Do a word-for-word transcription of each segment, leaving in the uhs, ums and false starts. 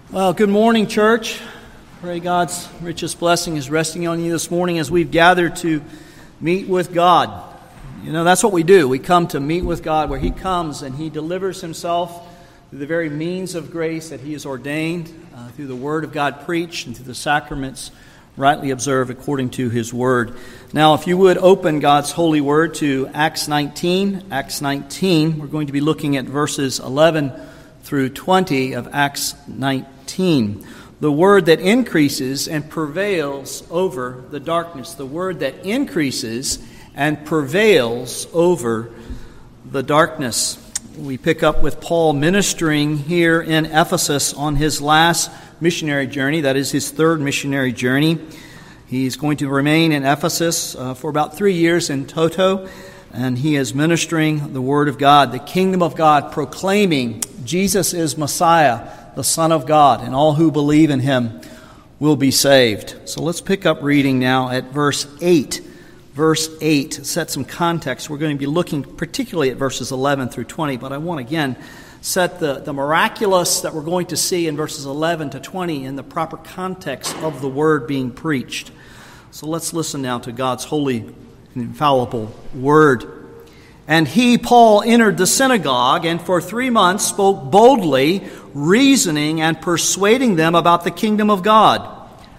Well, good morning, church. Pray God's richest blessing is resting on you this morning as we've gathered to meet with God. You know, that's what we do. We come to meet with God, where He comes and He delivers Himself through the very means of grace that He has ordained, uh, through the Word of God preached and through the sacraments rightly observed according to His Word. Now, if you would open God's holy Word to Acts nineteen. Acts nineteen, we're going to be looking at verses eleven through twenty of Acts nineteen. The word that increases and prevails over the darkness. The word that increases and prevails over the darkness. We pick up with Paul ministering here in Ephesus on his last missionary journey. That is his third missionary journey. He's going to remain in Ephesus uh, for about three years in toto. And he is ministering the Word of God, the kingdom of God, proclaiming Jesus is Messiah, the Son of God, and all who believe in Him will be saved. So let's pick up reading now at verse eight. Verse eight, set some context. We're going to be looking particularly at verses eleven through twenty, but I want again set the, the miraculous that we're going to see in verses eleven to twenty in the proper context of the Word being preached. So let's listen now to God's holy and infallible Word. And he, Paul, entered the synagogue and for three months spoke boldly, reasoning and persuading them about the kingdom of God.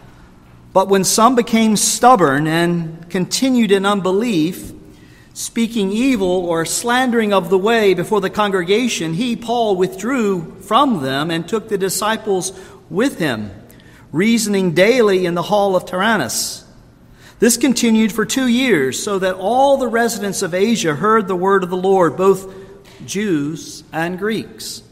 But when some became stubborn and continued in unbelief, speaking evil or slandering of the way before the congregation, he, Paul, withdrew from them and took the disciples with him, reasoning daily in the hall of Tyrannus. This continued for two years, so that all the residents of Asia heard the word of the Lord, both Jews and Greeks.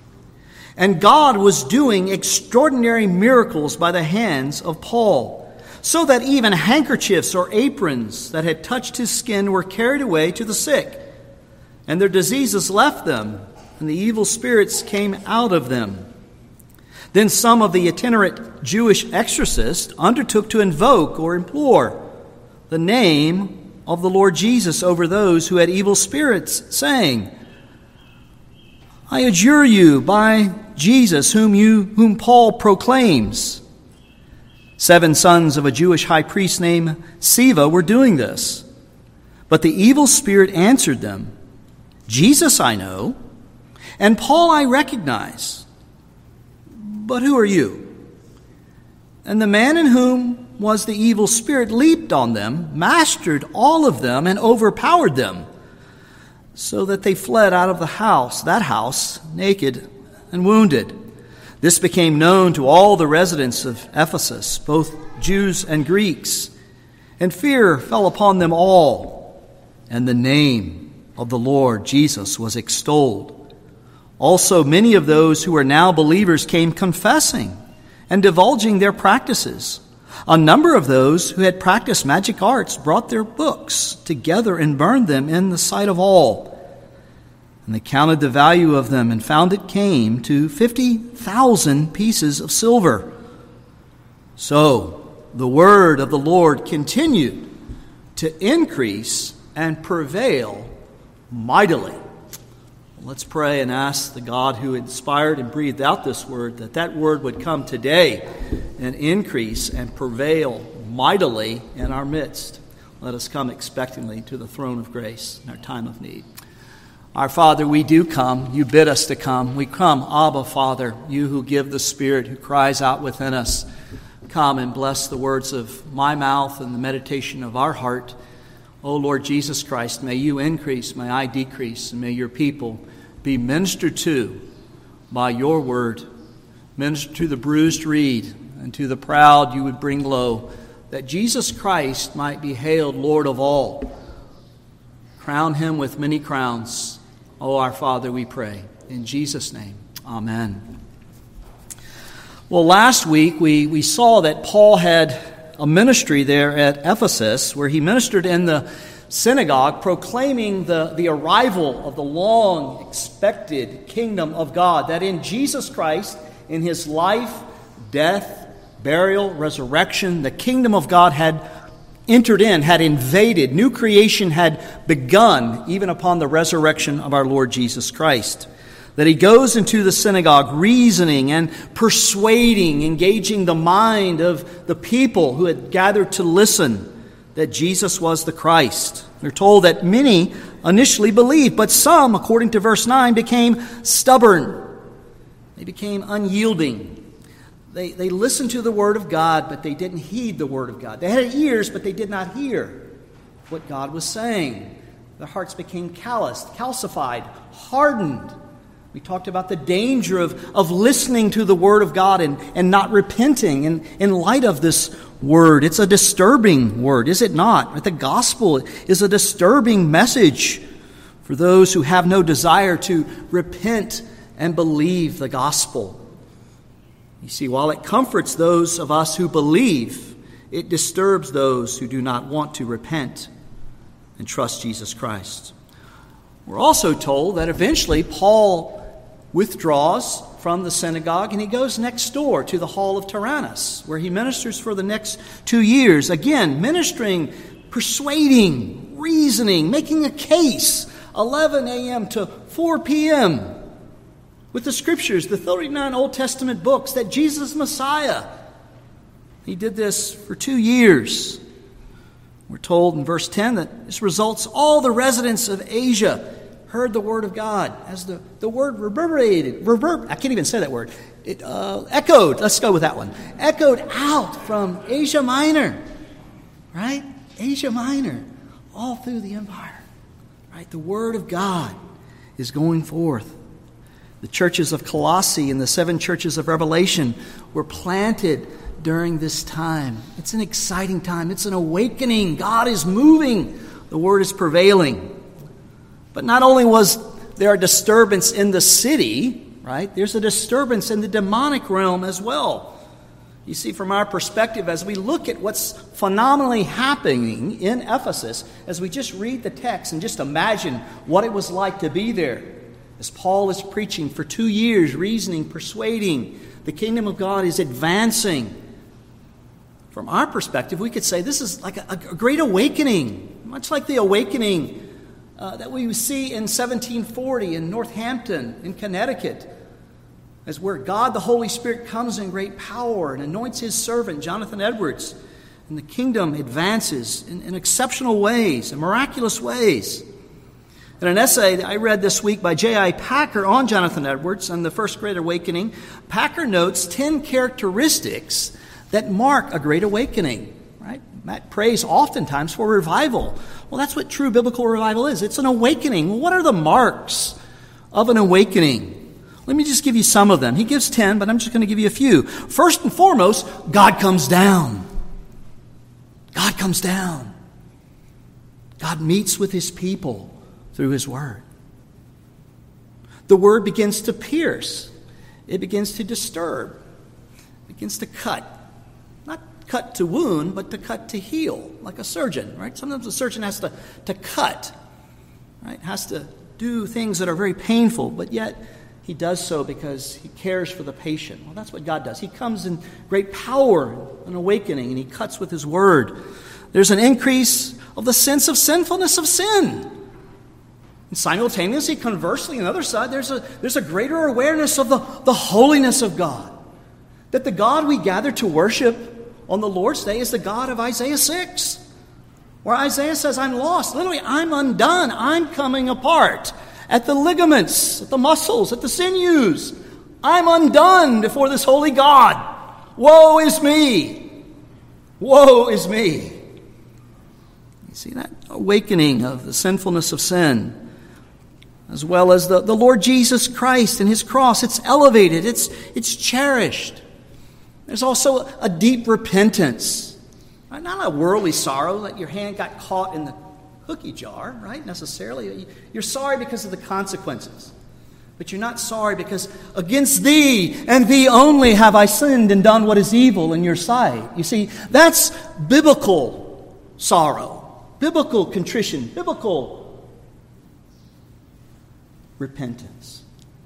And God was doing extraordinary miracles by the hands of Paul, so that even handkerchiefs or aprons that had touched his skin were carried away to the sick, and their diseases left them, and the evil spirits came out of them. Then some of the itinerant Jewish exorcists undertook to invoke or implore the name of the Lord Jesus over those who had evil spirits, saying, I adjure you by Jesus whom you whom Paul proclaims. Seven sons of a Jewish high priest named Sceva were doing this. But the evil spirit answered them, Jesus I know, and Paul I recognize. But who are you? And the man in whom was the evil spirit leaped on them, mastered all of them, and overpowered them, so that they fled out of the house, that house, naked and wounded. This became known to all the residents of Ephesus, both Jews and Greeks, and fear fell upon them all, and the name of the Lord Jesus was extolled. Also, many of those who are now believers came confessing and divulging their practices. A number of those who had practiced magic arts brought their books together and burned them in the sight of all. And they counted the value of them and found it came to fifty thousand pieces of silver. So the word of the Lord continued to increase and prevail mightily. Let's pray and ask the God who inspired and breathed out this word that that word would come today and increase and prevail mightily in our midst. Let us come expectantly to the throne of grace in our time of need. Our Father, we do come. You bid us to come. We come, Abba, Father, you who give the Spirit, who cries out within us. Come and bless the words of my mouth and the meditation of our heart. O Lord Jesus Christ, may you increase, may I decrease, and may your people be ministered to by your word. Minister to the bruised reed, and to the proud you would bring low, that Jesus Christ might be hailed Lord of all. Crown him with many crowns. O our Father, we pray. In Jesus' name, amen. Well, last week we, we saw that Paul had a ministry there at Ephesus, where he ministered in the synagogue, proclaiming the, the arrival of the long-expected kingdom of God, that in Jesus Christ, in his life, death, burial, resurrection, the kingdom of God had entered in, had invaded. New creation had begun, even upon the resurrection of our Lord Jesus Christ. that he goes into the synagogue reasoning and persuading, engaging the mind of the people who had gathered to listen that Jesus was the Christ. We're told that many initially believed, but some, according to verse nine, became stubborn. They became unyielding. They, they listened to the Word of God, but they didn't heed the Word of God. They had ears, but they did not hear what God was saying. Their hearts became calloused, calcified, hardened. We talked about the danger of, of listening to the Word of God and, and not repenting in, in light of this Word. It's a disturbing word, is it not? The gospel is a disturbing message for those who have no desire to repent and believe the gospel. You see, while it comforts those of us who believe, it disturbs those who do not want to repent and trust Jesus Christ. We're also told that eventually Paul withdraws from the synagogue and he goes next door to the hall of Tyrannus, where he ministers for the next two years. Again, ministering, persuading, reasoning, making a case, eleven a.m. to four p.m., with the Scriptures, the thirty-nine Old Testament books, that Jesus is Messiah. He did this for two years. We're told in verse ten that this results all the residents of Asia heard the word of God as the, the word reverberated. Reverb, I can't even say that word. It uh, echoed. Let's go with that one. Echoed out from Asia Minor. Right? Asia Minor. All through the empire. Right? The word of God is going forth. The churches of Colossae and the seven churches of Revelation were planted during this time. It's an exciting time. It's an awakening. God is moving. The word is prevailing. But not only was there a disturbance in the city, right? There's a disturbance in the demonic realm as well. You see, from our perspective, as we look at what's phenomenally happening in Ephesus, as we just read the text and just imagine what it was like to be there, as Paul is preaching for two years, reasoning, persuading, the kingdom of God is advancing. From our perspective, we could say this is like a, a great awakening, much like the awakening uh, that we see in seventeen forty in Northampton, in Connecticut, as where God, the Holy Spirit, comes in great power and anoints his servant, Jonathan Edwards, and the kingdom advances in, in exceptional ways, in miraculous ways. In an essay that I read this week by J I Packer on Jonathan Edwards and the First Great Awakening, Packer notes ten characteristics that mark a great awakening. Right? Matt prays oftentimes for revival. Well, that's what true biblical revival is. It's an awakening. Well, what are the marks of an awakening? Let me just give you some of them. He gives ten, but I'm just going to give you a few. First and foremost, God comes down. God comes down. God meets with his people through his word. The word begins to pierce. It begins to disturb. It begins to cut. Not cut to wound, but to cut to heal, like a surgeon, right? Sometimes a surgeon has to, to cut, right? Has to do things that are very painful, but yet he does so because he cares for the patient. Well, that's what God does. He comes in great power and awakening, and he cuts with his word. There's an increase of the sense of sinfulness of sin. And simultaneously, conversely, on the other side, there's a, there's a greater awareness of the, the holiness of God. That the God we gather to worship on the Lord's Day is the God of Isaiah six. Where Isaiah says, I'm lost. Literally, I'm undone. I'm coming apart. At the ligaments, at the muscles, at the sinews. I'm undone before this holy God. Woe is me. Woe is me. You see that awakening of the sinfulness of sin, as well as the, the Lord Jesus Christ and his cross. It's elevated. It's, it's cherished. There's also a deep repentance. Right? Not a worldly sorrow that your hand got caught in the cookie jar, right? Necessarily. You're sorry because of the consequences. But you're not sorry because against thee and thee only have I sinned and done what is evil in your sight. You see, that's biblical sorrow, biblical contrition, biblical repentance.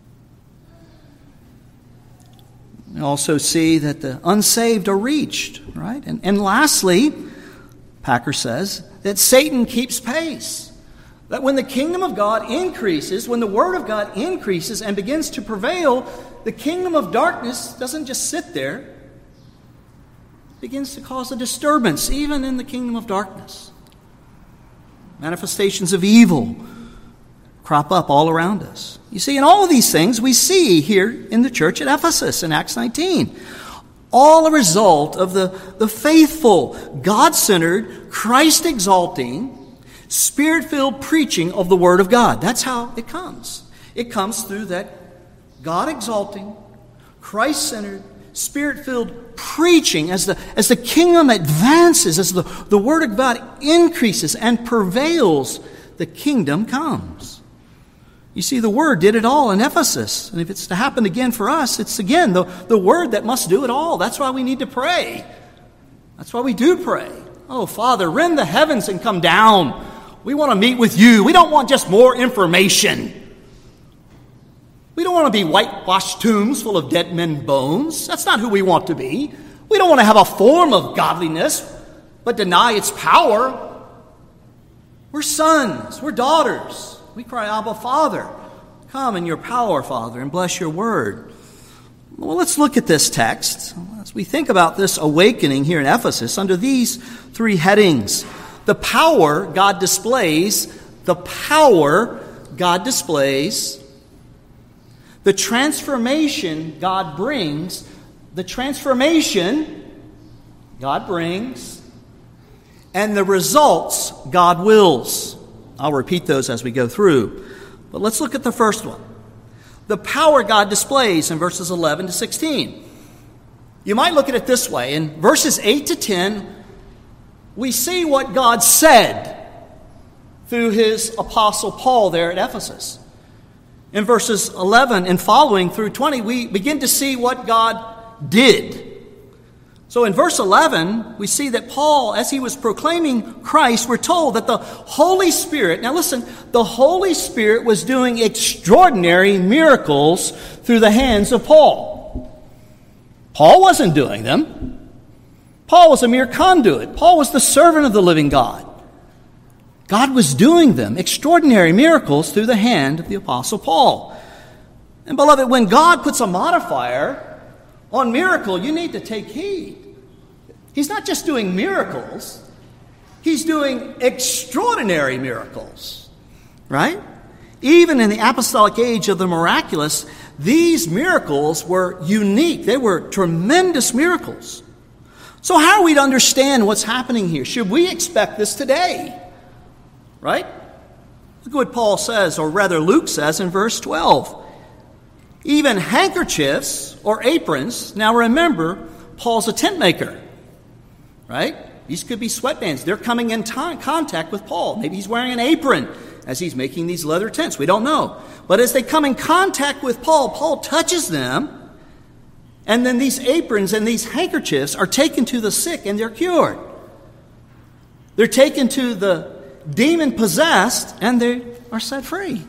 We also see that the unsaved are reached, right? And, and lastly, Packer says that Satan keeps pace. That when the kingdom of God increases, when the word of God increases and begins to prevail, the kingdom of darkness doesn't just sit there. It begins to cause a disturbance, even in the kingdom of darkness. Manifestations of evil crop up all around us. You see, in all of these things we see here in the church at Ephesus in Acts nineteen. All a result of the, the faithful, God-centered, Christ-exalting, Spirit-filled preaching of the Word of God. That's how it comes. It comes through that God-exalting, Christ-centered, Spirit-filled preaching as the, as the kingdom advances, as the, the Word of God increases and prevails, the kingdom comes. You see, the Word did it all in Ephesus. And if it's to happen again for us, it's again the, the Word that must do it all. That's why we need to pray. That's why we do pray. Oh, Father, rend the heavens and come down. We want to meet with you. We don't want just more information. We don't want to be whitewashed tombs full of dead men's bones. That's not who we want to be. We don't want to have a form of godliness, but deny its power. We're sons. We're daughters. We cry, Abba, Father. Come in your power, Father, and bless your word. Well, let's look at this text as we think about this awakening here in Ephesus under these three headings. The power God displays, the power God displays, the transformation God brings, the transformation God brings, and the results God wills. I'll repeat those as we go through. But let's look at the first one. The power God displays in verses eleven to sixteen. You might look at it this way. In verses eight to ten, we see what God said through his apostle Paul there at Ephesus. In verses eleven and following through twenty, we begin to see what God did. So in verse eleven, we see that Paul, as he was proclaiming Christ, we're told that the Holy Spirit, now listen, the Holy Spirit was doing extraordinary miracles through the hands of Paul. Paul wasn't doing them. Paul was a mere conduit. Paul was the servant of the living God. God was doing them, extraordinary miracles through the hand of the Apostle Paul. And beloved, when God puts a modifier on miracle, you need to take heed. He's not just doing miracles. He's doing extraordinary miracles. Right? Even in the apostolic age of the miraculous, these miracles were unique. They were tremendous miracles. So how are we to understand what's happening here? Should we expect this today? Right? Look what Paul says, or rather Luke says in verse twelve. Even handkerchiefs or aprons. Now remember, Paul's a tent maker. Right? These could be sweatbands. They're coming in t- contact with Paul. Maybe he's wearing an apron as he's making these leather tents. We don't know. But as they come in contact with Paul, Paul touches them. And then these aprons and these handkerchiefs are taken to the sick and they're cured. They're taken to the demon-possessed and they are set free.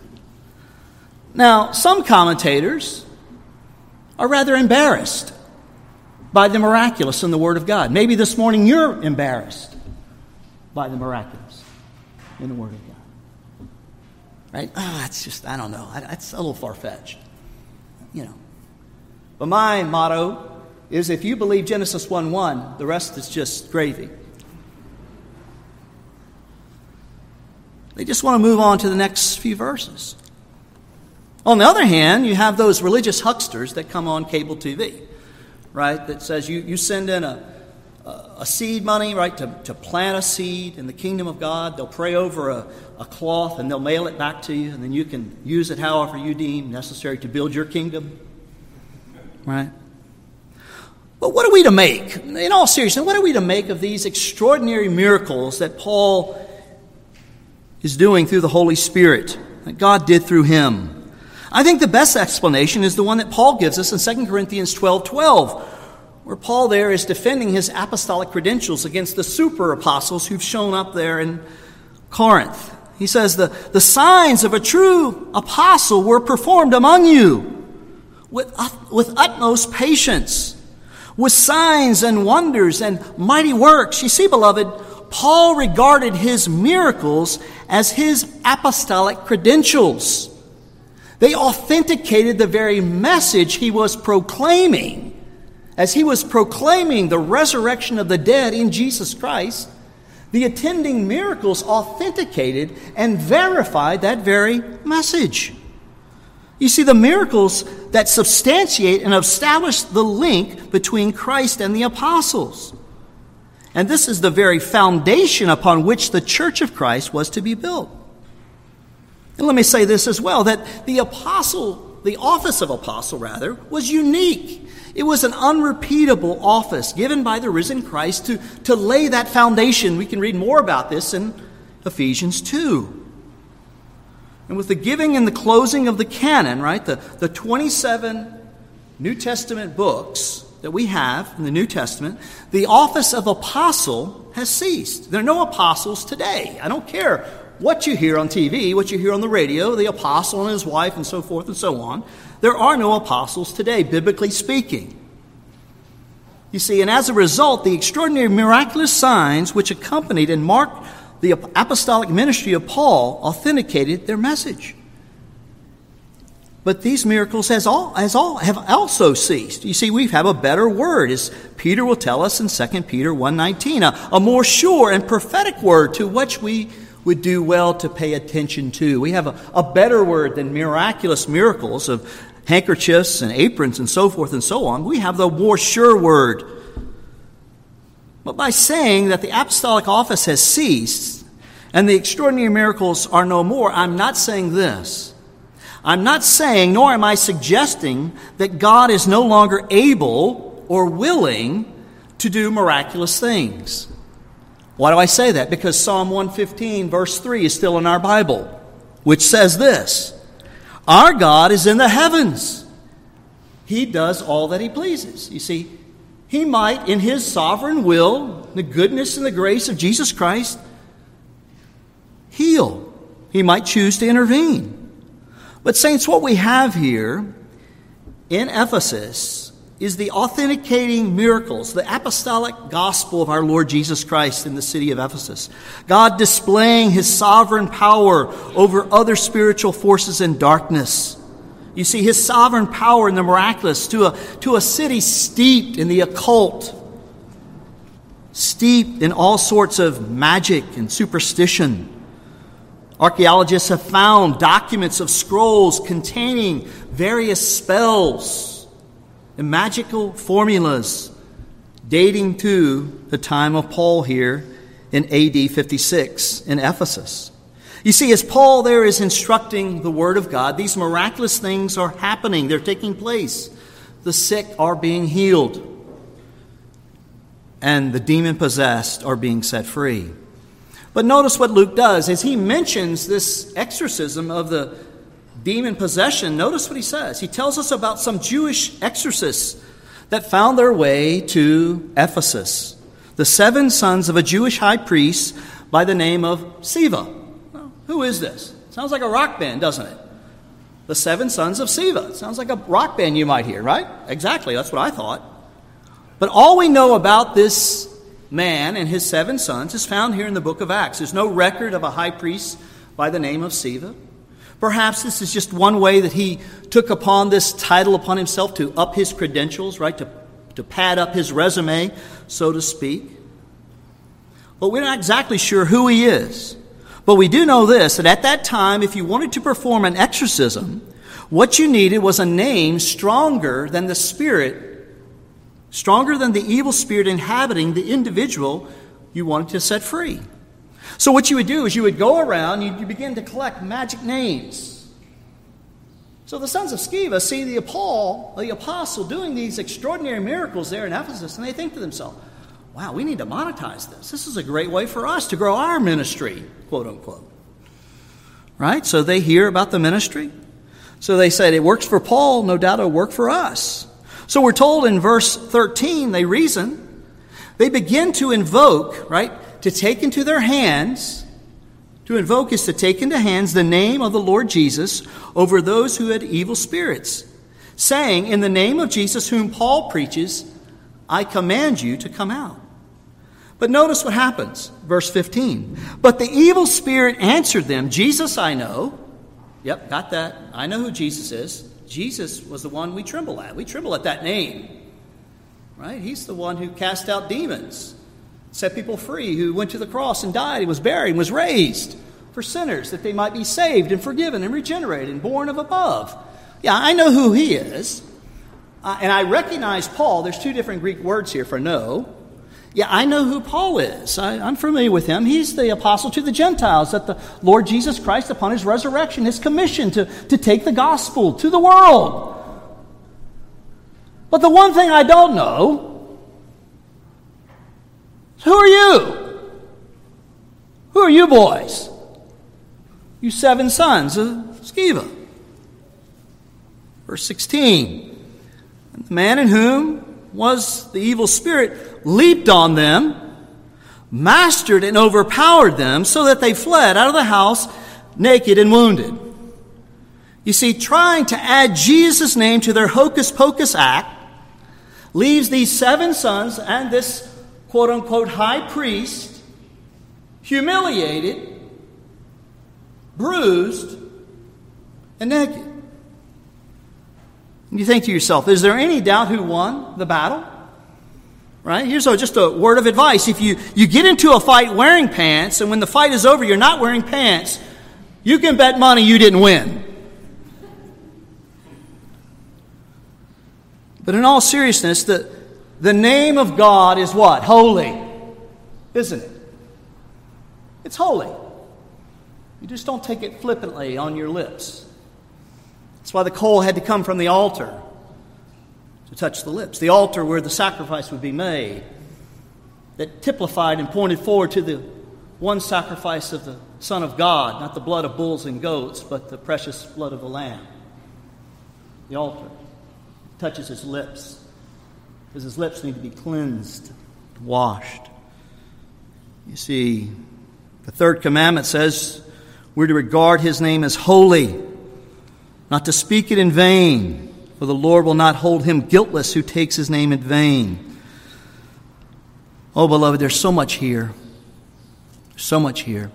Now, some commentators are rather embarrassed by the miraculous in the Word of God. Maybe this morning you're embarrassed by the miraculous in the Word of God. Right? Oh, that's just, I don't know. That's a little far-fetched. You know. But my motto is if you believe Genesis one one, the rest is just gravy. They just want to move on to the next few verses. On the other hand, you have those religious hucksters that come on cable T V, right? That says you, you send in a, a seed money, right, to, to plant a seed in the kingdom of God. They'll pray over a, a cloth and they'll mail it back to you, and then you can use it however you deem necessary to build your kingdom, right? But what are we to make? In all seriousness, what are we to make of these extraordinary miracles that Paul is doing through the Holy Spirit, that God did through him? I think the best explanation is the one that Paul gives us in Second Corinthians twelve twelve, where Paul there is defending his apostolic credentials against the super apostles who've shown up there in Corinth. He says, the, the signs of a true apostle were performed among you with, with utmost patience, with signs and wonders and mighty works. You see, beloved, Paul regarded his miracles as his apostolic credentials. They authenticated the very message he was proclaiming. As he was proclaiming the resurrection of the dead in Jesus Christ, the attending miracles authenticated and verified that very message. You see, the miracles that substantiate and establish the link between Christ and the apostles. And this is the very foundation upon which the church of Christ was to be built. And let me say this as well, that the apostle, the office of apostle rather, was unique. It was an unrepeatable office given by the risen Christ to, to lay that foundation. We can read more about this in Ephesians two. And with the giving and the closing of the canon, right, the, the twenty-seven New Testament books that we have in the New Testament, the office of apostle has ceased. There are no apostles today. I don't care what you hear on T V, what you hear on the radio, the apostle and his wife and so forth and so on. There are no apostles today, biblically speaking. You see, and as a result, the extraordinary miraculous signs which accompanied and marked the apostolic ministry of Paul authenticated their message. But these miracles has all, has all, have also ceased. You see, we have a better word, as Peter will tell us in Second Peter one nineteen, a, a more sure and prophetic word to which we would do well to pay attention to. We have a, a better word than miraculous miracles of handkerchiefs and aprons and so forth and so on. We have the more sure word. But by saying that the apostolic office has ceased and the extraordinary miracles are no more, I'm not saying this. I'm not saying, nor am I suggesting, that God is no longer able or willing to do miraculous things. Why do I say that? Because Psalm one fifteen, verse three is still in our Bible, which says this: our God is in the heavens. He does all that he pleases. You see, he might, in his sovereign will, the goodness and the grace of Jesus Christ, heal. He might choose to intervene. But saints, what we have here in Ephesus is the authenticating miracles, the apostolic gospel of our Lord Jesus Christ in the city of Ephesus. God displaying his sovereign power over other spiritual forces in darkness. You see, his sovereign power in the miraculous to a, to a city steeped in the occult, steeped in all sorts of magic and superstition. Archaeologists have found documents of scrolls containing various spells and magical formulas dating to the time of Paul here in A D fifty-six in Ephesus. You see, as Paul there is instructing the Word of God, these miraculous things are happening. They're taking place. The sick are being healed. And the demon-possessed are being set free. But notice what Luke does. As he mentions this exorcism of the demon possession, notice what he says. He tells us about some Jewish exorcists that found their way to Ephesus. The seven sons of a Jewish high priest by the name of Sceva. Who is this? Sounds like a rock band, doesn't it? The seven sons of Sceva. Sounds like a rock band you might hear, right? Exactly, that's what I thought. But all we know about this man and his seven sons is found here in the book of Acts. There's no record of a high priest by the name of Sceva. Perhaps this is just one way that he took upon this title upon himself to up his credentials, right? To, to pad up his resume, so to speak. But we're not exactly sure who he is. But we do know this, that at that time, if you wanted to perform an exorcism, what you needed was a name stronger than the spirit, stronger than the evil spirit inhabiting the individual you wanted to set free. So what you would do is you would go around, you, you begin to collect magic names. So the sons of Sceva see the Paul, the apostle, doing these extraordinary miracles there in Ephesus, and they think to themselves, wow, we need to monetize this. This is a great way for us to grow our ministry, quote unquote. Right? So they hear about the ministry. So they said, it works for Paul, no doubt it'll work for us. So we're told in verse thirteen, they reason. They begin to invoke, right? To take into their hands, to invoke is to take into hands the name of the Lord Jesus over those who had evil spirits, saying, in the name of Jesus whom Paul preaches, I command you to come out. But notice what happens. Verse fifteen. But the evil spirit answered them, Jesus I know. Yep, got that. I know who Jesus is. Jesus was the one we tremble at. We tremble at that name. Right? He's the one who cast out demons, set people free, who went to the cross and died, and was buried, and was raised for sinners, that they might be saved and forgiven and regenerated and born of above. Yeah, I know who he is. Uh, and I recognize Paul. There's two different Greek words here for know. Yeah, I know who Paul is. I, I'm familiar with him. He's the apostle to the Gentiles that the Lord Jesus Christ, upon his resurrection, is commissioned to, to take the gospel to the world. But the one thing I don't know, who are you? Who are you boys? You seven sons of Sceva. Verse sixteen. And the man in whom was the evil spirit leaped on them, mastered and overpowered them, so that they fled out of the house naked and wounded. You see, trying to add Jesus' name to their hocus-pocus act leaves these seven sons and this quote-unquote high priest humiliated, bruised, and naked. And you think to yourself, is there any doubt who won the battle? Right? Here's a, just a word of advice. If you, you get into a fight wearing pants, and when the fight is over you're not wearing pants, you can bet money you didn't win. But in all seriousness, the, the name of God is what? Holy. Isn't it? It's holy. You just don't take it flippantly on your lips. That's why the coal had to come from the altar to touch the lips. The altar where the sacrifice would be made, that typified and pointed forward to the one sacrifice of the Son of God, not the blood of bulls and goats, but the precious blood of the Lamb. The altar touches his lips, because his lips need to be cleansed, washed. You see, the third commandment says we're to regard his name as holy, not to speak it in vain, for the Lord will not hold him guiltless who takes his name in vain. Oh, beloved, there's so much here. So much here.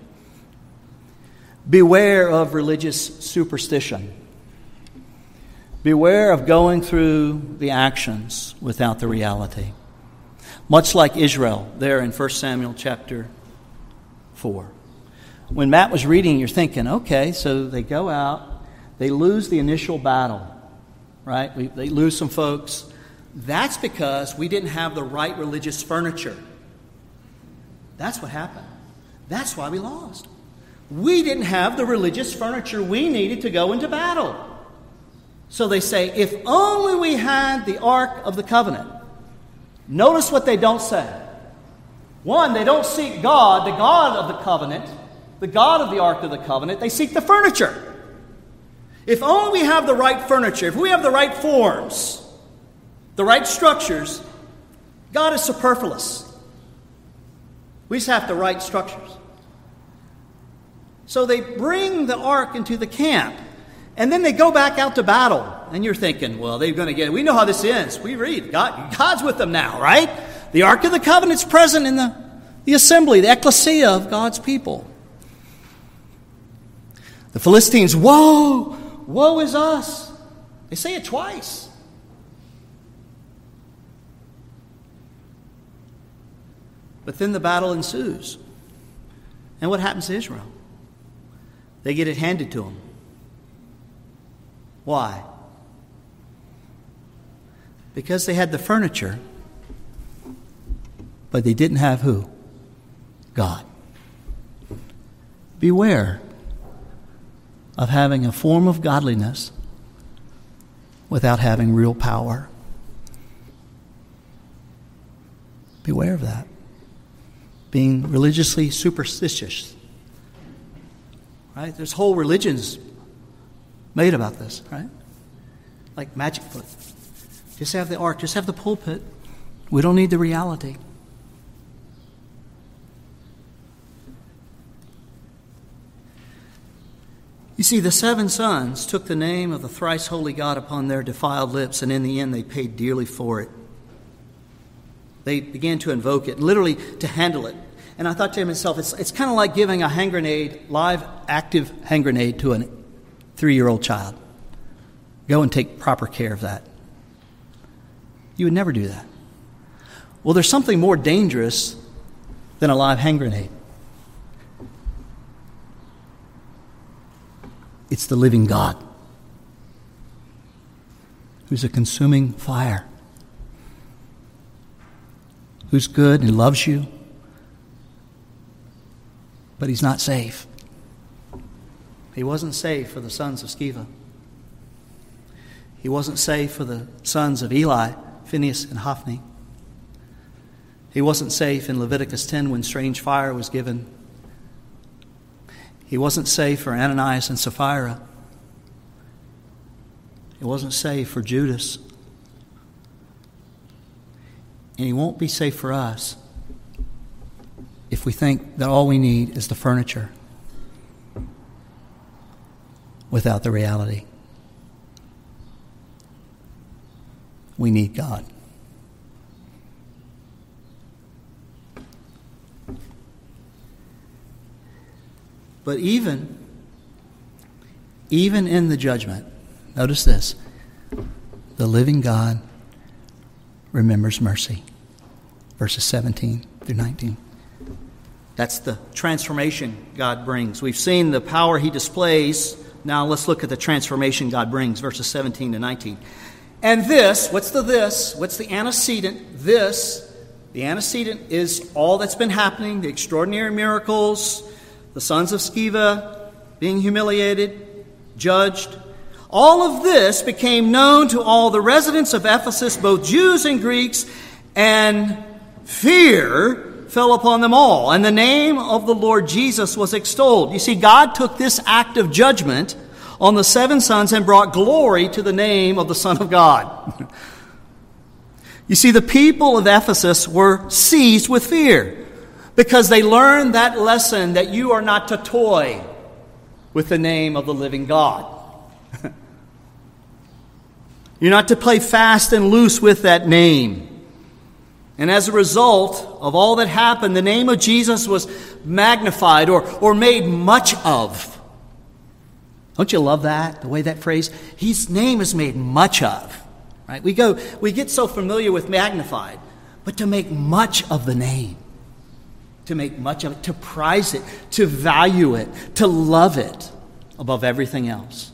Beware of religious superstition. Beware of going through the actions without the reality. Much like Israel there in First Samuel chapter four. When Matt was reading, you're thinking, okay, so they go out, they lose the initial battle, right? We, they lose some folks. That's because we didn't have the right religious furniture. That's what happened. That's why we lost. We didn't have the religious furniture we needed to go into battle. So they say, if only we had the Ark of the Covenant. Notice what they don't say. One, they don't seek God, the God of the covenant, the God of the Ark of the Covenant. They seek the furniture. If only we have the right furniture, if we have the right forms, the right structures, God is superfluous. We just have the right structures. So they bring the ark into the camp, and then they go back out to battle. And you're thinking, well, they're going to get it. We know how this ends. We read, God, God's with them now, right? The Ark of the Covenant's present in the, the assembly, the ecclesia of God's people. The Philistines, woe, woe is us. They say it twice. But then the battle ensues. And what happens to Israel? They get it handed to them. Why? Because they had the furniture, but they didn't have who? God. Beware of having a form of godliness without having real power. Beware of that. Being religiously superstitious. Right? There's whole religions made about this, right? Like Magic Foot. Just have the ark, just have the pulpit. We don't need the reality. You see, the seven sons took the name of the thrice holy God upon their defiled lips, and in the end they paid dearly for it. they began to invoke it, literally to handle it. And I thought to myself, it's, it's kind of like giving a hand grenade, live, active hand grenade to a three-year-old child. Go and take proper care of that. You would never do that. Well, there's something more dangerous than a live hand grenade. It's the living God, who's a consuming fire, who's good and loves you, but he's not safe. He wasn't safe for the sons of Sceva. He wasn't safe for the sons of Eli, Phinehas, and Hophni. He wasn't safe in Leviticus ten when strange fire was given. He wasn't safe for Ananias and Sapphira. He wasn't safe for Judas. And he won't be safe for us if we think that all we need is the furniture without the reality. We need God. But even, even in the judgment, notice this, the living God remembers mercy. Verses seventeen through nineteen. That's the transformation God brings. We've seen the power he displays. Now let's look at the transformation God brings, verses seventeen to nineteen. And this, what's the this? What's the antecedent? This, the antecedent is all that's been happening, the extraordinary miracles, the sons of Sceva being humiliated, judged. All of this became known to all the residents of Ephesus, both Jews and Greeks, and fear fell upon them all. And the name of the Lord Jesus was extolled. You see, God took this act of judgment on the seven sons and brought glory to the name of the Son of God. You see, the people of Ephesus were seized with fear because they learned that lesson that you are not to toy with the name of the living God. You're not to play fast and loose with that name. And as a result of all that happened, the name of Jesus was magnified or, or made much of. Don't you love that? The way that phrase, his name is made much of. Right? We go, we get so familiar with magnified, but to make much of the name, to make much of it, to prize it, to value it, to love it above everything else.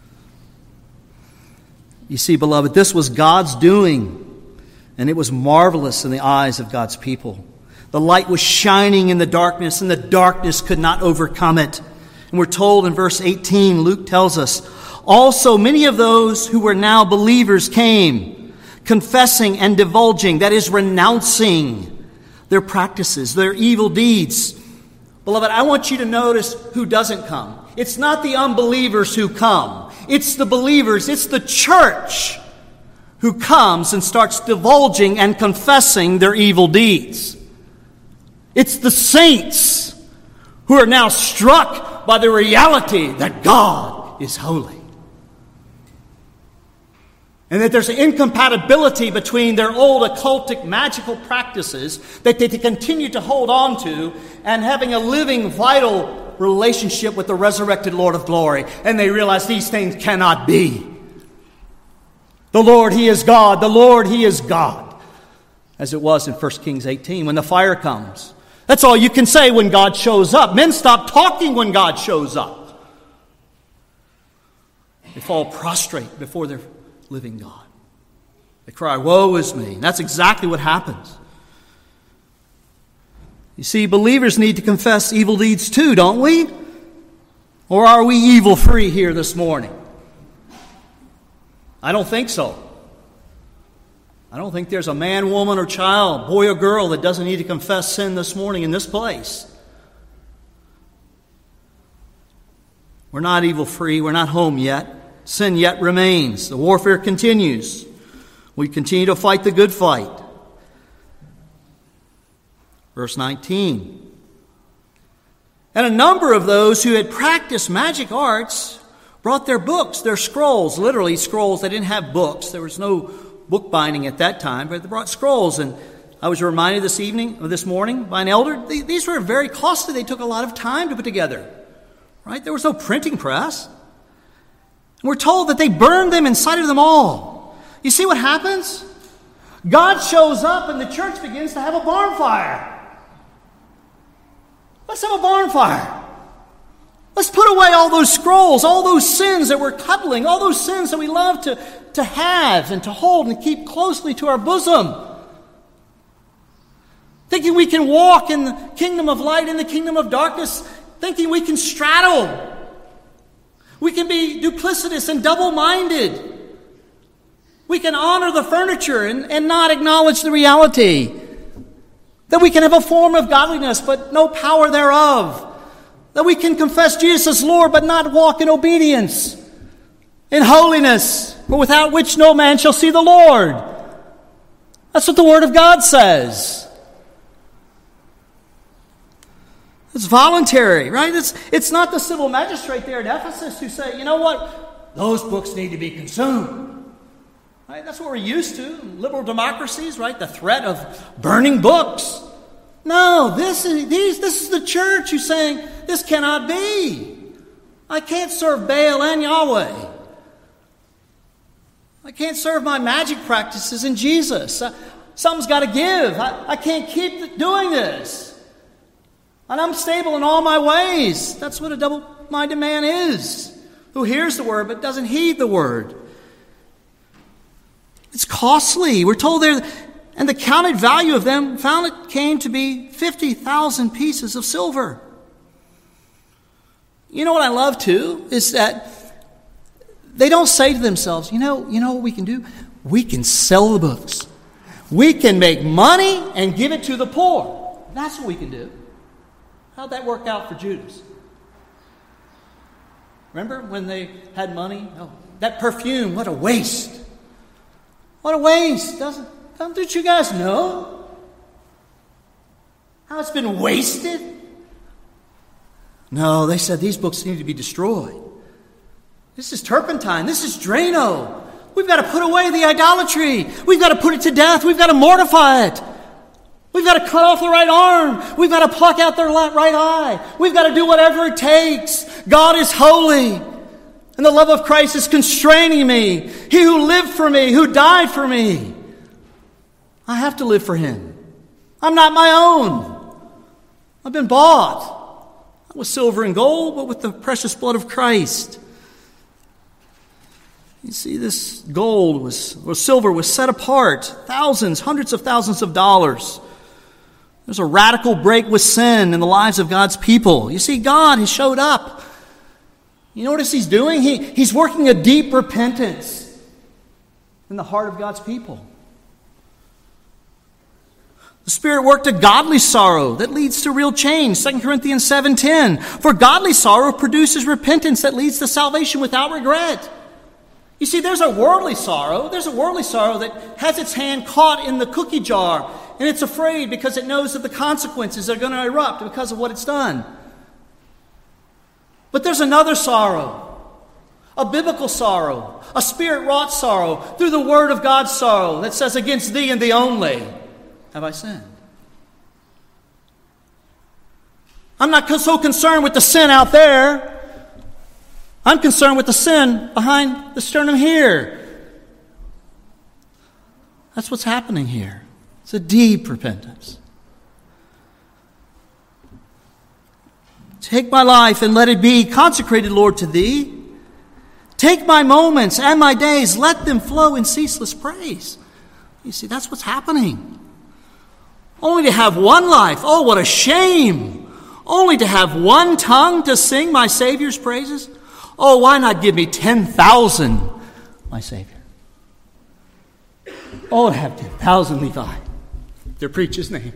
You see, beloved, this was God's doing, and it was marvelous in the eyes of God's people. The light was shining in the darkness, and the darkness could not overcome it. And we're told in verse eighteen, Luke tells us, also many of those who were now believers came, confessing and divulging, that is, renouncing their practices, their evil deeds. Beloved, I want you to notice who doesn't come. It's not the unbelievers who come. It's the believers, it's the church who comes and starts divulging and confessing their evil deeds. It's the saints who are now struck by the reality that God is holy. And that there's an incompatibility between their old occultic magical practices that they continue to hold on to and having a living, vital relationship with the resurrected Lord of glory. And they realize these things cannot be. The Lord, He is God. The Lord, He is God. As it was in First Kings eighteen when the fire comes. That's all you can say when God shows up. Men stop talking when God shows up. They fall prostrate before their living God. They cry, woe is me. And that's exactly what happens. You see, believers need to confess evil deeds too, don't we? Or are we evil free here this morning? I don't think so. I don't think there's a man, woman, or child, boy or girl that doesn't need to confess sin this morning in this place. We're not evil free. We're not home yet. Sin yet remains. The warfare continues. We continue to fight the good fight. Verse nineteen. And a number of those who had practiced magic arts brought their books, their scrolls, literally scrolls. They didn't have books. There was no bookbinding at that time, but they brought scrolls and I was reminded this evening, or this morning, by an elder, these were very costly. They took a lot of time to put together. Right? There was no printing press. And we're told that they burned them in sight of them all. You see what happens? God shows up and the church begins to have a bonfire. Let's have a bonfire. Let's put away all those scrolls, all those sins that we're cuddling, all those sins that we love to, to have and to hold and keep closely to our bosom. Thinking we can walk in the kingdom of light, in the kingdom of darkness, thinking we can straddle. We can be duplicitous and double-minded. We can honor the furniture and, and not acknowledge the reality. That we can have a form of godliness, but no power thereof. That we can confess Jesus as Lord, but not walk in obedience, in holiness, for without which no man shall see the Lord. That's what the Word of God says. It's voluntary, right? It's, it's not the civil magistrate there at Ephesus who say, you know what? Those books need to be consumed. Right? That's what we're used to. Liberal democracies, right? The threat of burning books. No, this is, these, this is the church who's saying, this cannot be. I can't serve Baal and Yahweh. I can't serve my magic practices in Jesus. Something's got to give. I, I can't keep doing this. And I'm stable in all my ways. That's what a double-minded man is, who hears the word but doesn't heed the word. It's costly. We're told there, and the counted value of them found it came to be fifty thousand pieces of silver. You know what I love too is that they don't say to themselves, you know, you know what we can do? We can sell the books. We can make money and give it to the poor. That's what we can do. How'd that work out for Judas? Remember when they had money? Oh, that perfume, what a waste. What a waste. Doesn't, don't you guys know how it's been wasted? No, they said these books need to be destroyed. This is turpentine. This is Drano. We've got to put away the idolatry. We've got to put it to death. We've got to mortify it. We've got to cut off the right arm. We've got to pluck out their right eye. We've got to do whatever it takes. God is holy. And the love of Christ is constraining me. He who lived for me, who died for me. I have to live for Him. I'm not my own. I've been bought. Not with silver and gold, but with the precious blood of Christ. You see, this gold was, or silver was set apart. Thousands, hundreds of thousands of dollars. There's a radical break with sin in the lives of God's people. You see, God has showed up. You notice He's doing? He, he's working a deep repentance in the heart of God's people. The Spirit worked a godly sorrow that leads to real change. Second Corinthians seven ten. For godly sorrow produces repentance that leads to salvation without regret. You see, there's a worldly sorrow. There's a worldly sorrow that has its hand caught in the cookie jar, and it's afraid because it knows that the consequences are going to erupt because of what it's done. But there's another sorrow, a biblical sorrow, a Spirit-wrought sorrow, through the Word of God's sorrow that says, against thee and thee only have I sinned. I'm not so concerned with the sin out there. I'm concerned with the sin behind the sternum here. That's what's happening here. It's a deep repentance. Take my life and let it be consecrated, Lord, to Thee. Take my moments and my days, let them flow in ceaseless praise. You see, that's what's happening. Only to have one life. Oh, what a shame. Only to have one tongue to sing my Savior's praises. Oh, why not give me ten thousand, my Savior? Oh, to have ten thousand Levi to preach His name.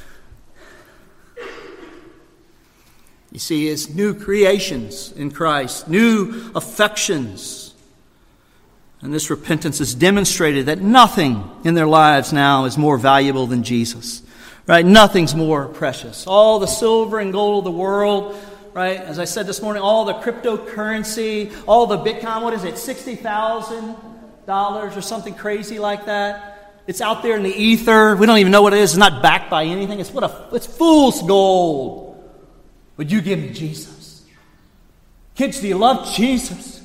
You see, it's new creations in Christ, new affections. And this repentance has demonstrated that nothing in their lives now is more valuable than Jesus. Right? Nothing's more precious. All the silver and gold of the world, right? As I said this morning, all the cryptocurrency, all the Bitcoin, what is it, sixty thousand dollars or something crazy like that? It's out there in the ether. We don't even know what it is. It's not backed by anything. It's what a it's fool's gold. Would you give me Jesus? Kids, do you love Jesus?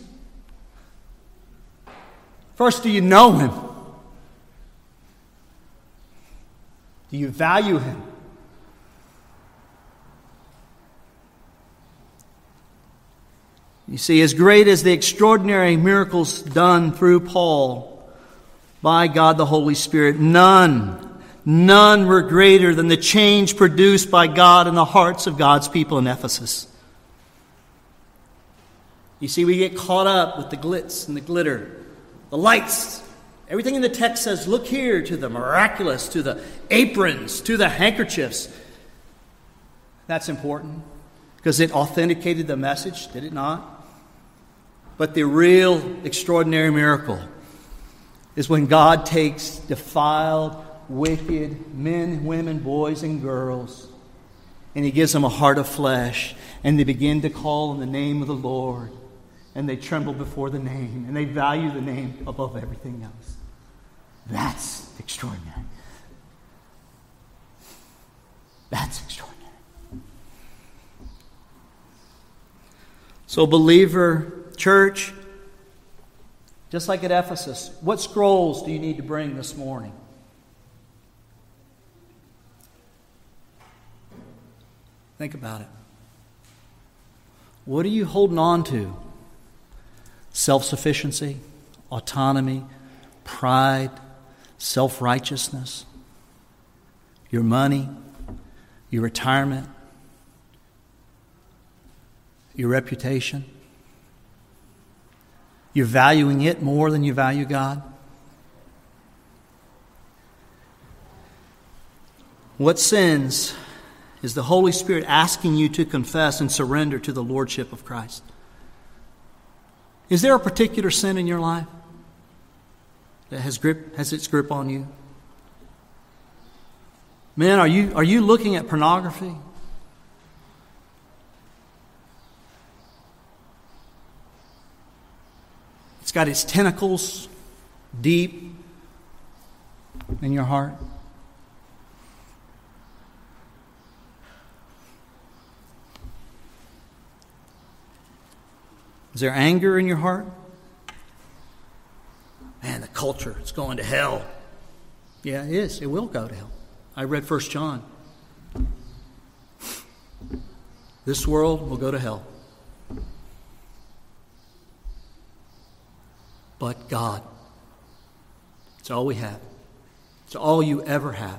First, do you know Him? Do you value Him? You see, as great as the extraordinary miracles done through Paul by God the Holy Spirit, none, none were greater than the change produced by God in the hearts of God's people in Ephesus. You see, we get caught up with the glitz and the glitter, the lights. Everything in the text says, look here to the miraculous, to the aprons, to the handkerchiefs. That's important because it authenticated the message, did it not? But the real extraordinary miracle is when God takes defiled, wicked men, women, boys, and girls, and He gives them a heart of flesh, and they begin to call on the name of the Lord, and they tremble before the name, and they value the name above everything else. That's extraordinary. That's extraordinary. So, believer, church, just like at Ephesus, what scrolls do you need to bring this morning? Think about it. What are you holding on to? Self-sufficiency, autonomy, pride, self-righteousness, your money, your retirement, your reputation. You're valuing it more than you value God. What sins is the Holy Spirit asking you to confess and surrender to the Lordship of Christ? Is there a particular sin in your life that has grip has its grip on you? Man, are you are you looking at pornography? It's got its tentacles deep in your heart. Is there anger in your heart? Man, the culture is going to hell. Yeah, it is. It will go to hell. I read First John. This world will go to hell. But God. It's all we have. It's all you ever have.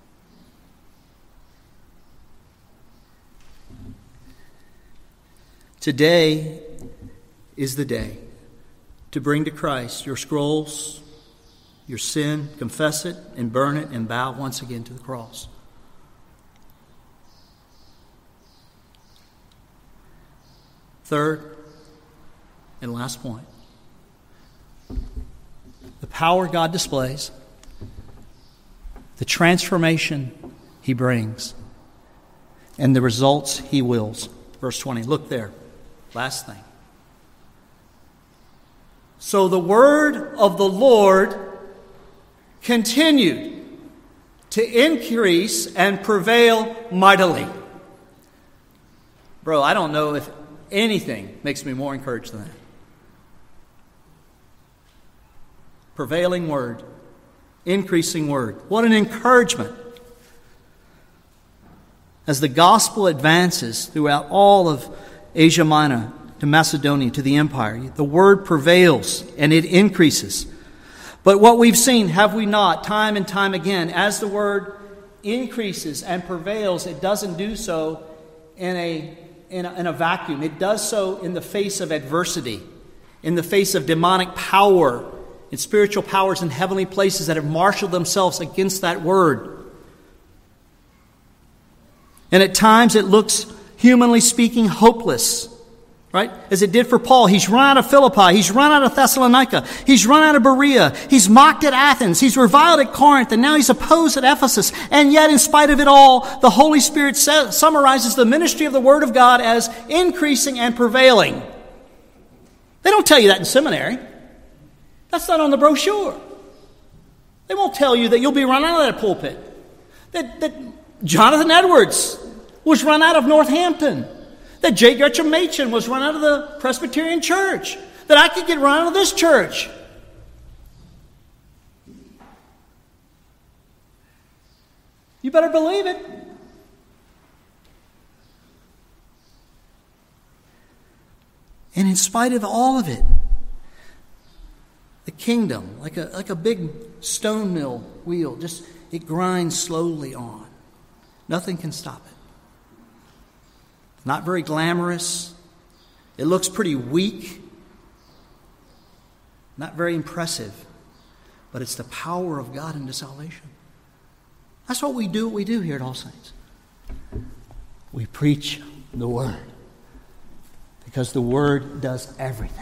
Today is the day to bring to Christ your scrolls, your sin, confess it, and burn it, and bow once again to the cross. Third and last point. The power God displays, the transformation He brings, and the results He wills. Verse twenty, look there. Last thing. So the word of the Lord continued to increase and prevail mightily. Bro, I don't know if anything makes me more encouraged than that. Prevailing word, increasing word. What an encouragement. As the gospel advances throughout all of Asia Minor, to Macedonia, to the empire, the word prevails and it increases. But what we've seen, have we not, time and time again, as the word increases and prevails, it doesn't do so in a, in a, in a vacuum. It does so in the face of adversity, in the face of demonic power, and spiritual powers in heavenly places that have marshaled themselves against that word. And at times it looks, humanly speaking, hopeless. Right? As it did for Paul. He's run out of Philippi. He's run out of Thessalonica. He's run out of Berea. He's mocked at Athens. He's reviled at Corinth. And now he's opposed at Ephesus. And yet, in spite of it all, the Holy Spirit sa- summarizes the ministry of the Word of God as increasing and prevailing. They don't tell you that in seminary. That's not on the brochure. They won't tell you that you'll be run out of that pulpit. That, that Jonathan Edwards was run out of Northampton. That J. Gretchen Machen was run out of the Presbyterian Church. That I could get run out of this church. You better believe it. And in spite of all of it, the kingdom, like a, like a big stone mill wheel, just it grinds slowly on. Nothing can stop it. Not very glamorous. It looks pretty weak. Not very impressive. But it's the power of God into salvation. That's what we do, what we do here at All Saints. We preach the Word. Because the Word does everything.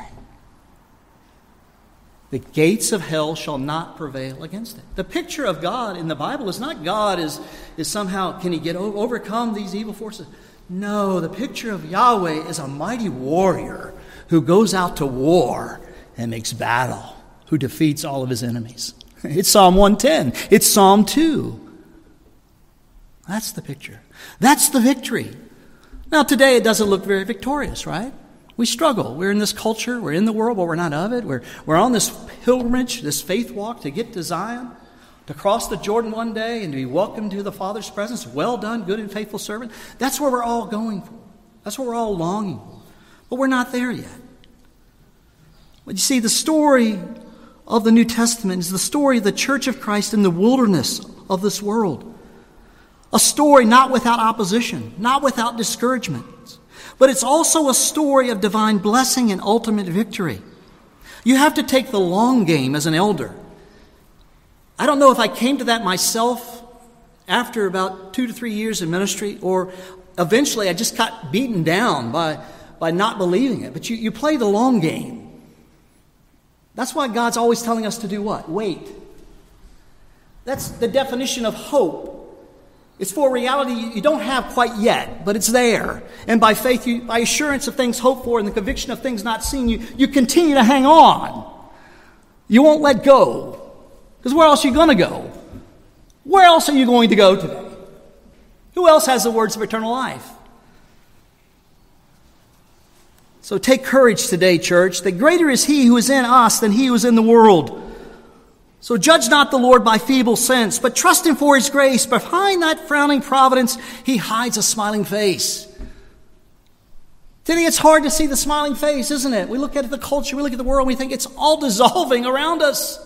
The gates of hell shall not prevail against it. The picture of God in the Bible is not God is, is somehow, can he get over, overcome these evil forces? No, the picture of Yahweh is a mighty warrior who goes out to war and makes battle, who defeats all of his enemies. It's Psalm one ten. It's Psalm two. That's the picture. That's the victory. Now today it doesn't look very victorious, right? We struggle. We're in this culture. We're in the world, but we're not of it. We're, we're on this pilgrimage, this faith walk to get to Zion, to cross the Jordan one day and to be welcomed to the Father's presence. Well done, good and faithful servant. That's where we're all going for. That's what we're all longing for. But we're not there yet. But you see, the story of the New Testament is the story of the Church of Christ in the wilderness of this world. A story not without opposition, not without discouragement. But it's also a story of divine blessing and ultimate victory. You have to take the long game as an elder. I don't know if I came to that myself after about two to three years in ministry, or eventually I just got beaten down by, by not believing it. But you, you play the long game. That's why God's always telling us to do what? Wait. That's the definition of hope. It's for a reality you don't have quite yet, but it's there. And by faith, you, by assurance of things hoped for and the conviction of things not seen, you, you continue to hang on. You won't let go. Because where else are you going to go? Where else are you going to go today? Who else has the words of eternal life? So take courage today, church, that greater is He who is in us than he who is in the world. So judge not the Lord by feeble sense, but trust Him for His grace. Behind that frowning providence, He hides a smiling face. Today it's hard to see the smiling face, isn't it? We look at the culture, we look at the world, and we think it's all dissolving around us.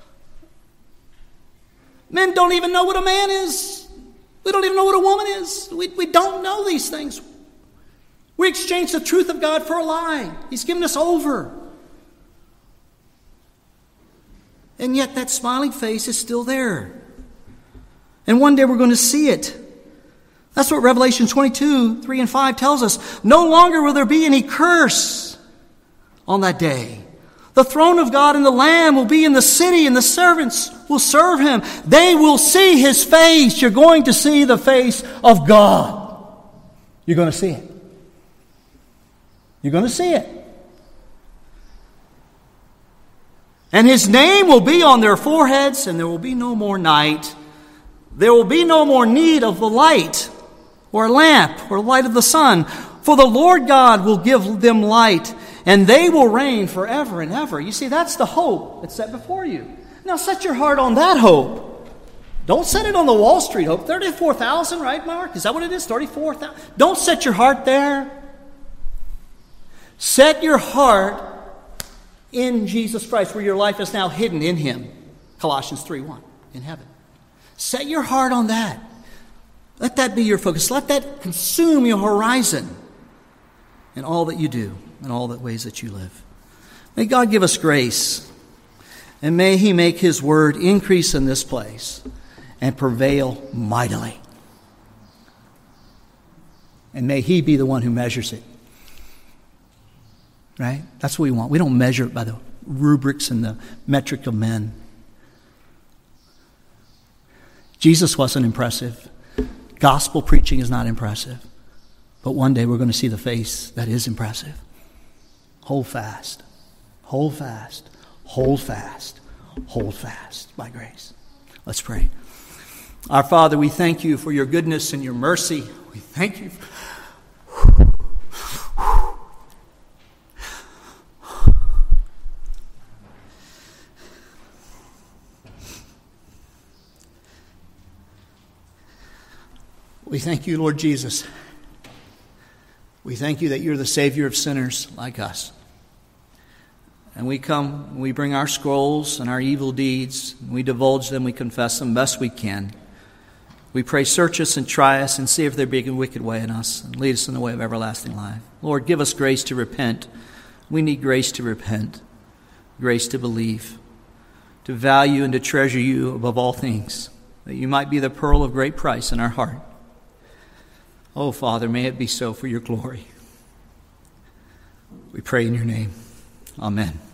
Men don't even know what a man is. We don't even know what a woman is. We, we don't know these things. We exchange the truth of God for a lie. He's given us over. And yet that smiling face is still there. And one day we're going to see it. That's what Revelation twenty-two, three and five tells us. No longer will there be any curse on that day. The throne of God and the Lamb will be in the city, and the servants will serve Him. They will see His face. You're going to see the face of God. You're going to see it. You're going to see it. And His name will be on their foreheads, and there will be no more night. There will be no more need of the light, or a lamp, or light of the sun. For the Lord God will give them light, and they will reign forever and ever. You see, that's the hope that's set before you. Now set your heart on that hope. Don't set it on the Wall Street hope. thirty-four thousand, right, Mark? Is that what it is? thirty-four thousand? Don't set your heart there. Set your heart in Jesus Christ, where your life is now hidden in Him. Colossians three one, in heaven. Set your heart on that. Let that be your focus. Let that consume your horizon in all that you do, in all the ways that you live. May God give us grace, and may He make His word increase in this place and prevail mightily. And may He be the one who measures it. Right? That's what we want. We don't measure it by the rubrics and the metric of men. Jesus wasn't impressive. Gospel preaching is not impressive. But one day we're going to see the face that is impressive. Hold fast. Hold fast. Hold fast. Hold fast by grace. Let's pray. Our Father, we thank you for your goodness and your mercy. We thank you. We thank you, Lord Jesus. We thank you that you're the Savior of sinners like us. And we come, we bring our scrolls and our evil deeds, and we divulge them, we confess them best we can. We pray, search us and try us and see if there be a wicked way in us, and lead us in the way of everlasting life. Lord, give us grace to repent. We need grace to repent, grace to believe, to value and to treasure you above all things, that you might be the pearl of great price in our heart. Oh, Father, may it be so for your glory. We pray in your name. Amen.